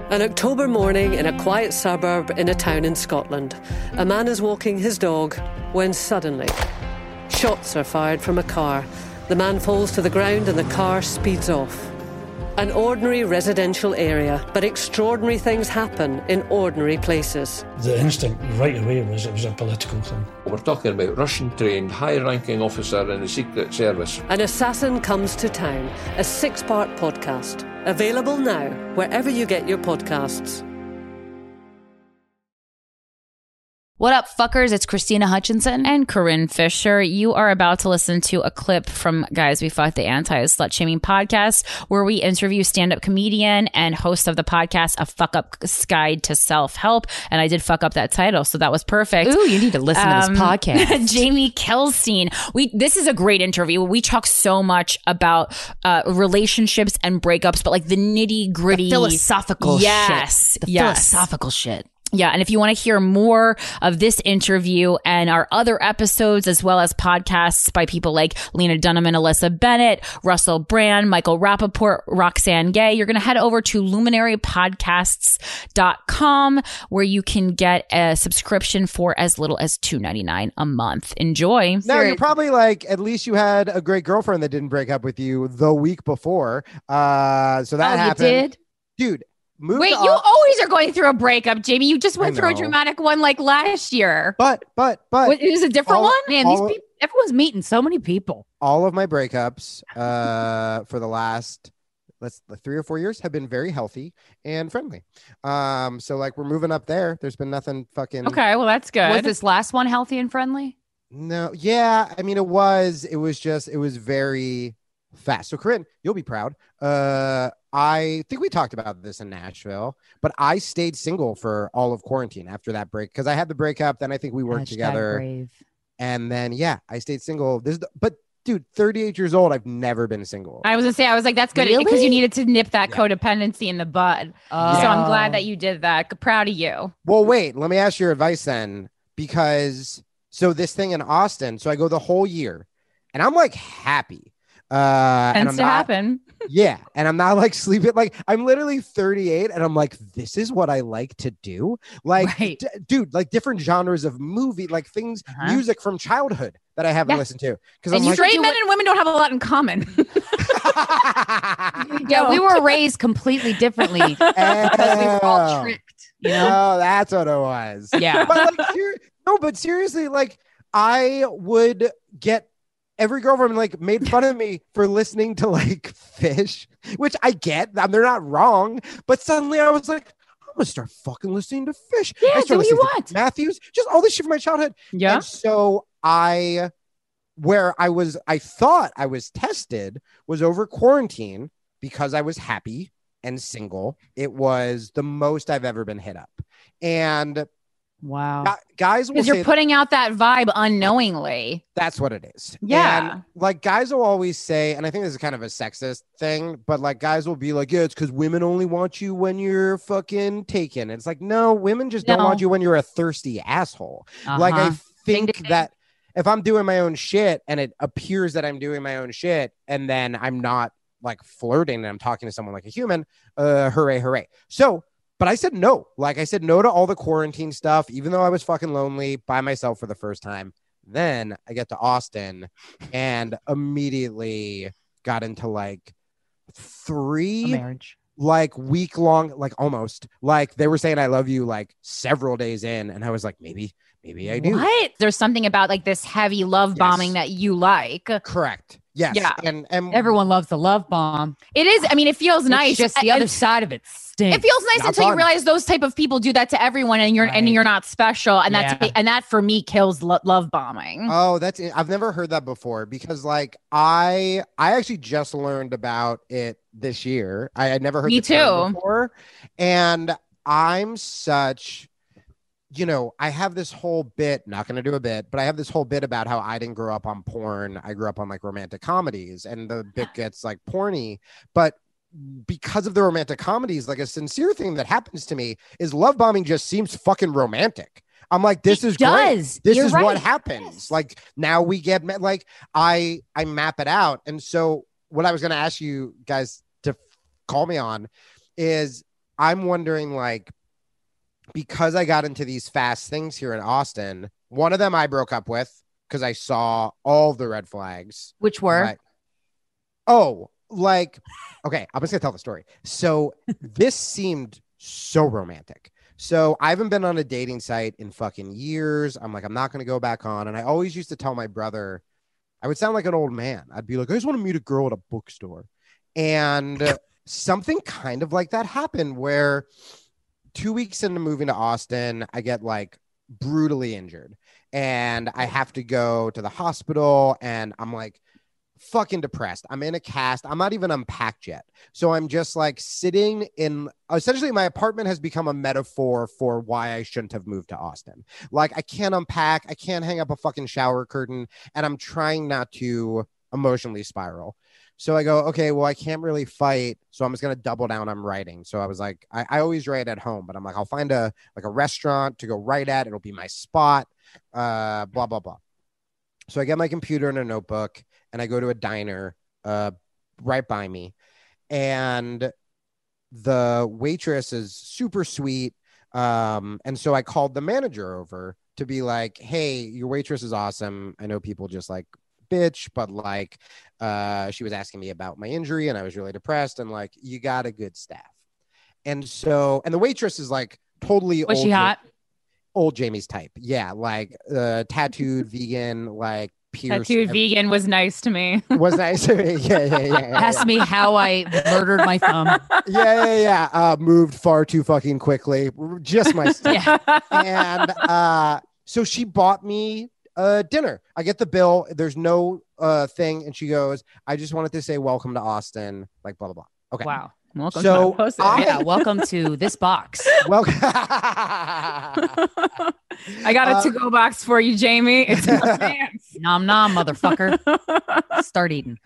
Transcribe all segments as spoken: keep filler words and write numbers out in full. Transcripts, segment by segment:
An October morning in a quiet suburb in a town in Scotland. A man is walking his dog when suddenly shots are fired from a car. The man falls to the ground and the car speeds off. An ordinary residential area, but extraordinary things happen in ordinary places. The instinct right away was it was a political thing. We're talking about Russian-trained, high-ranking officer in the Secret Service. An Assassin Comes to Town, a six-part podcast. Available now, wherever you get your podcasts. What up, fuckers? It's Christina Hutchinson and Corinne Fisher. You are about to listen to a clip from Guys We Fuck, the Anti-Slut Shaming Podcast, where we interview stand-up comedian and host of the podcast, A Fuck Up Guide to Self-Help. And I did fuck up that title, so that was perfect. Ooh, you need to listen um, to this podcast. Jamie Kelstein. We This is a great interview. We talk so much about uh, relationships and breakups, but like the nitty-gritty. The philosophical yes, shit. The yes. philosophical shit. Yeah, and if you want to hear more of this interview and our other episodes, as well as podcasts by people like Lena Dunham and Alyssa Bennett, Russell Brand, Michael Rappaport, Roxane Gay, you're going to head over to luminary podcasts dot com, where you can get a subscription for as little as two dollars and ninety-nine cents a month. Enjoy. Now, you're probably like, at least you had a great girlfriend that didn't break up with you the week before. Uh, so that oh, happened. You did? Dude. Moved Wait, up. you always are going through a breakup, Jamie. You just went I through a know. dramatic one like last year. But, but, but. What, it was a different all- one? Man, these all- people, everyone's meeting so many people. all of my breakups uh, for the last let's like three or four years have been very healthy and friendly. Um, so like we're moving up there. There's been nothing fucking. Okay, well, that's good. Was this last one healthy and friendly? No, yeah. I mean, it was. It was just. It was very fast. So Corinne, you'll be proud. Uh, I think we talked about this in Nashville, but I stayed single for all of quarantine after that break because I had the breakup. Then I think we worked Hashtag together, brave. and then yeah, I stayed single. This, but dude, thirty-eight years old. I've never been single. I was gonna say, I was like, that's good Really? because you needed to nip that Yeah. codependency in the bud. Oh. So I'm glad that you did that. Proud of you. Well, wait, let me ask your advice then, because so this thing in Austin, so I go the whole year and I'm like happy. Uh, and Tends I'm to not, happen. yeah. And I'm not like sleeping. Like I'm literally thirty-eight and I'm like, this is what I like to do. Like, Right. d- dude, like different genres of movie, like things, Uh-huh. music from childhood that I haven't Yeah. listened to. Because And I'm you like, straight men and women don't have a lot in common. Yeah, we were raised completely differently because we were all Oh. tricked. You know? Oh, that's what it was. Yeah. But like, ser- no, but seriously, like I would get every girlfriend like made fun of me for listening to like Fish, which I get. Um, they're not wrong, but suddenly I was like, I'm gonna start fucking listening to Fish. Yeah, I do started what you listening to want. Matthews, just all this shit from my childhood. Yeah. And so I, where I was, I thought I was tested was over quarantine because I was happy and single. It was the most I've ever been hit up. And Wow. gu- guys will Because say you're putting out that vibe unknowingly. that's what it is. Yeah. And like guys will always say, and I think this is kind of a sexist thing, but like guys will be like, yeah, it's because women only want you when you're fucking taken. It's like, no, women just don't No. want you when you're a thirsty asshole. Like I Uh-huh. Ding, think ding, ding. that if I'm doing my own shit and it appears that I'm doing my own shit and then I'm not like flirting and I'm talking to someone like a human, uh, hooray, hooray. So, but I said no. Like I said no to all the quarantine stuff, even though I was fucking lonely by myself for the first time. Then I get to Austin and immediately got into like A three marriage. like week long, like almost like they were saying I love you like several days in. And I was like, maybe, maybe I do. What? There's something about like this heavy love Yes. bombing that you like. Correct. Yes. Yeah. And, and Everyone loves the love bomb. It is. I mean, it feels nice. It's just the And- other side of it stinks. It feels nice Not until you fun. realize those type of people do that to everyone, and you're and Right. you're not special, and that's Yeah. and that for me kills lo- love bombing. Oh, that's it. I've never heard that before because like I I actually just learned about it this year. I had never heard Me the term too. before. And I'm such, you know, I have this whole bit, not going to do a bit, but I have this whole bit about how I didn't grow up on porn. I grew up on like romantic comedies and the bit gets like porny, but because of the romantic comedies, like a sincere thing that happens to me is love bombing just seems fucking romantic. I'm like, this It is great. does. This You're is what right. happens. Yes. Like now we get met, like I I map it out. And so what I was going to ask you guys to f- call me on is I'm wondering, like, because I got into these fast things here in Austin, one of them I broke up with because I saw all the red flags. Which were? Like, oh, like, okay, I'm just gonna tell the story. So this seemed so romantic. So I haven't been on a dating site in fucking years. I'm like, I'm not gonna go back on. And I always used to tell my brother, I would sound like an old man. I'd be like, I just want to meet a girl at a bookstore. And something kind of like that happened where two weeks into moving to Austin, I get like brutally injured and I have to go to the hospital and I'm like fucking depressed. I'm in a cast. I'm not even unpacked yet. So I'm just like sitting in, essentially my apartment has become a metaphor for why I shouldn't have moved to Austin. Like I can't unpack. I can't hang up a fucking shower curtain and I'm trying not to emotionally spiral. So I go, okay, well, I can't really fight. So I'm just going to double down on writing. So I was like, I, I always write at home, but I'm like, I'll find a, like a restaurant to go write at. It'll be my spot, uh, blah, blah, blah. So I get my computer and a notebook and I go to a diner uh, right by me. And the waitress is super sweet. Um, and so I called the manager over to be like, hey, your waitress is awesome. I know people just like bitch, but like uh, she was asking me about my injury and I was really depressed and like, you got a good staff. And so, and the waitress is like totally Was old she hot? old Jamie's type. Yeah. Like uh, tattooed vegan, like pierced. Tattooed vegan was nice to me. Was nice. yeah, yeah, yeah, yeah. Ask me how I murdered my thumb. Yeah, yeah, yeah. Uh, moved far too fucking quickly. Just my stuff. Yeah. And uh, so she bought me uh, dinner. I get the bill. There's no uh, thing. And she goes, I just wanted to say welcome to Austin. Like, blah, blah, blah. Okay. Wow. Welcome So, to my pussy. I- Yeah. Welcome to this box. Welcome. I got a Uh, to-go box for you, Jamie. It's in my pants. Nom nom, motherfucker. Start eating.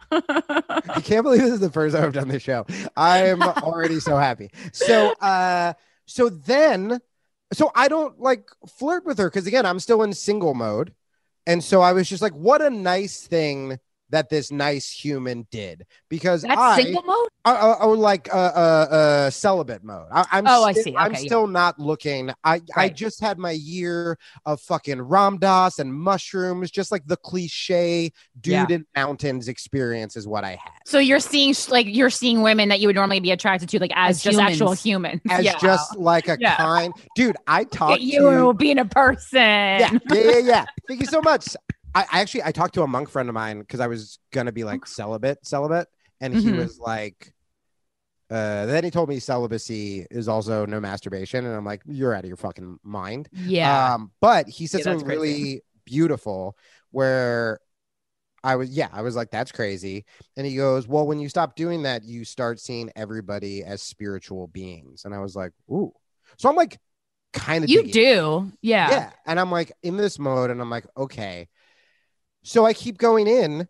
I can't believe this is the first time I've done this show. I'm already so happy. So, uh, so then, so I don't like flirt with her because again, I'm still in single mode, and so I was just like, what a nice thing that this nice human did because That's I, single mode? I, I, I would like uh, uh, uh, celibate mode. I, I'm Oh, I sti- see. I'm Okay, yeah. still not looking. I, I Right. just had my year of fucking Ram Dass and mushrooms, just like the cliche dude Yeah. in mountains experience is what I had. So you're seeing sh- like you're seeing women that you would normally be attracted to, like as, As just humans. actual humans. As yeah. just like a Yeah. kind dude. I talked Get you to being a person. yeah, yeah, yeah, yeah. Thank you so much. I, I actually I talked to a monk friend of mine because I was gonna be like celibate, celibate, and he Mhm. was like, uh, then he told me celibacy is also no masturbation, and I'm like, you're out of your fucking mind. Yeah. Um, but he said Yeah, that's something crazy. really beautiful where I was, yeah, I was like, that's crazy. And he goes, well, when you stop doing that, you start seeing everybody as spiritual beings. And I was like, ooh. So I'm like, kind of you do. Yeah. yeah. And I'm like in this mode and I'm like, okay. So I keep going in.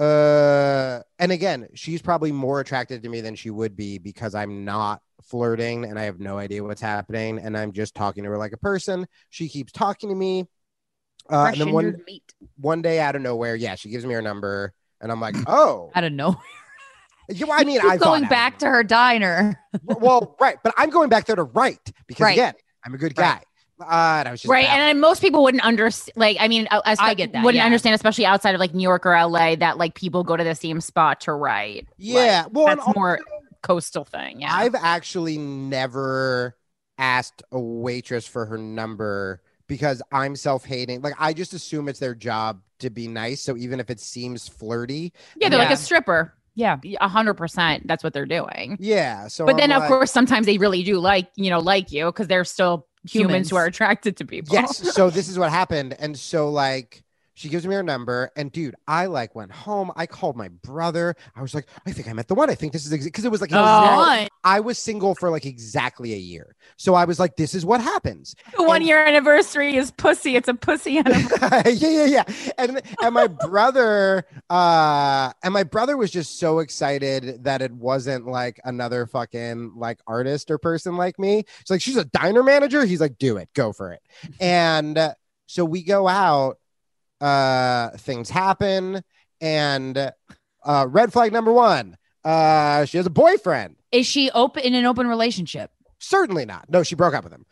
Uh, and again, she's probably more attracted to me than she would be because I'm not flirting and I have no idea what's happening. And I'm just talking to her like a person. She keeps talking to me. Uh, Fresh and then injured one, meat. one day out of nowhere, yeah, she gives me her number and I'm like, oh, I don't know. you, I mean, I going back to her diner. well, right. But I'm going back there to write because Right. again, I'm a good guy. Right. Uh, and I was just Right, baffled. and then most people wouldn't understand. Like, I mean, as I get that, Wouldn't yeah. understand, especially outside of like New York or L A, that like people go to the same spot to write. yeah. Like, well, and that's more also- coastal thing. Yeah, I've actually never asked a waitress for her number because I'm self-hating. Like I just assume it's their job to be nice. So even if it seems flirty, yeah, they're like Yeah. a stripper. Yeah. A hundred percent. That's what they're doing. yeah. So, But I'm then, of like, course, sometimes they really do like you know like you because they're still humans. Humans. who are attracted to people. yes. So this is what happened, and so like. She gives me her number, and dude, I like went home. I called my brother. I was like, I think I met the one. I think this is because it was like it was Oh. now- I was single for like exactly a year, so I was like, this is what happens. The one And- year anniversary is pussy. It's a pussy anniversary. yeah, yeah, yeah. And and my brother, uh, and my brother was just so excited that it wasn't like another fucking like artist or person like me. It's like she's a diner manager. He's like, do it, go for it. And uh, so we go out. Uh, things happen, and uh, red flag number one. Uh, she has a boyfriend. Is she open in an open relationship? Certainly not. No, she broke up with him.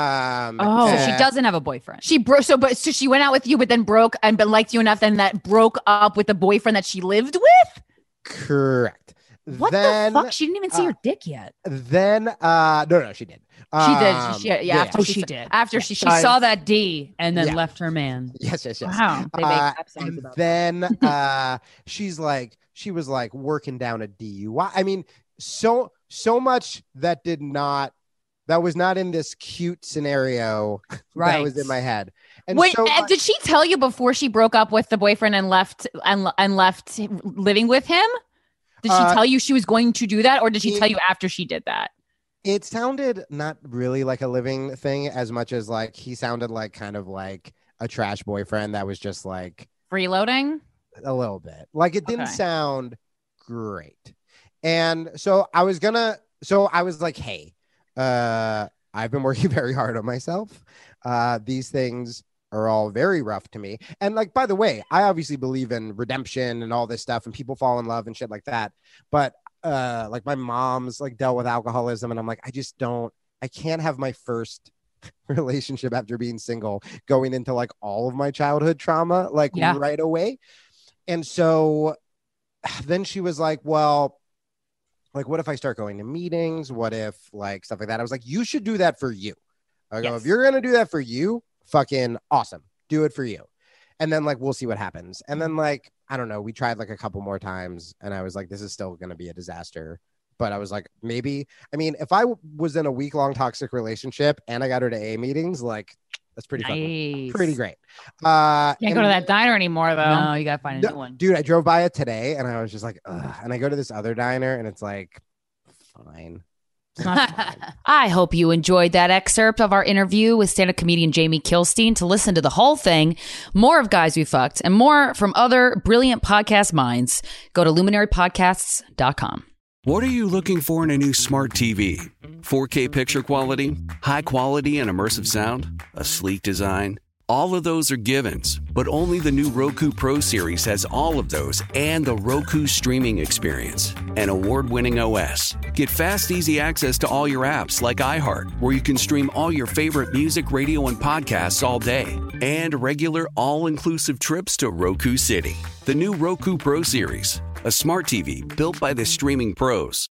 Um, Oh, so uh, she doesn't have a boyfriend. She broke. So, but so she went out with you, but then broke and but liked you enough, then that broke up with the boyfriend that she lived with. Correct. What then, the fuck? She didn't even see uh, her dick yet. Then, uh, no, no, she did. She Um, did. She, she, yeah, yeah, after Oh, she, she sa- did. After she She saw, saw that D and then Yeah. left her man. Yes, yes, yes. Wow. They make Uh, rap songs and about then uh, she's like, she was like working down a D U I. I mean, so so much that did not, that was not in this cute scenario that Right. was in my head. And Wait, so uh, did she tell you before she broke up with the boyfriend and left and and left living with him? Did she Uh, tell you she was going to do that, or did she it- tell you after she did that? it sounded not really like a living thing as much as like he sounded like kind of like a trash boyfriend that was just like Freeloading? a little bit. Like it didn't Okay. sound great. And so I was gonna, so I was like, hey, uh, I've been working very hard on myself. Uh, these things are all very rough to me. And like, by the way, I obviously believe in redemption and all this stuff and people fall in love and shit like that. But uh, like my mom's like dealt with alcoholism and I'm like, I just don't, I can't have my first relationship after being single going into like all of my childhood trauma, like Yeah. right away. And so then she was like, well, like, what if I start going to meetings? What if like stuff like that? I was like, you should do that for you. I go, Yes. if you're going to do that for you, fucking awesome. Do it for you. And then like, we'll see what happens. And then like, I don't know, we tried like a couple more times and I was like, this is still going to be a disaster. But I was like, maybe, I mean, if I w- was in a week long toxic relationship and I got her to A meetings, like that's pretty fucking, Nice. pretty great. Uh, Can't go to that diner anymore, though. No, you gotta find a no, new one. dude, I drove by it today and I was just like, ugh. And I go to this other diner and it's like, fine. It's not fun. I hope you enjoyed that excerpt of our interview with stand-up comedian Jamie Kilstein. To listen to the whole thing, more of Guys We Fucked, and more from other brilliant podcast minds, go to luminary podcasts dot com. What are you looking for in a new smart T V? four K picture quality? High quality and immersive sound? A sleek design? All of those are givens, but only the new Roku Pro Series has all of those and the Roku streaming experience, an award-winning O S. Get fast, easy access to all your apps like iHeart, where you can stream all your favorite music, radio, and podcasts all day, and regular all-inclusive trips to Roku City. The new Roku Pro Series, a smart T V built by the streaming pros.